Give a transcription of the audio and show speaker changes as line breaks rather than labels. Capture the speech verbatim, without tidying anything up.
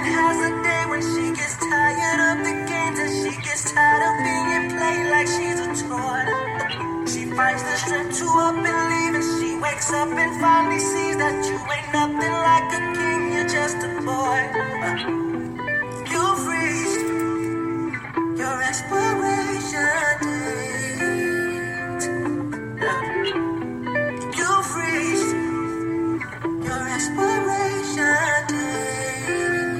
woman has a day when she gets tired of the games and she gets tired of being played like she's a toy. She finds the strength to up and leave, and she wakes up and finally sees that you ain't nothing like a king, you're just a boy.